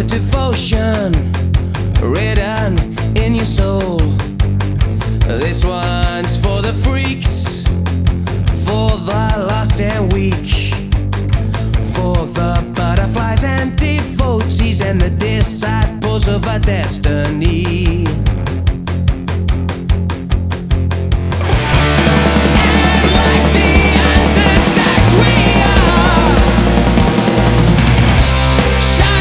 devotion written in your soul. This one's for the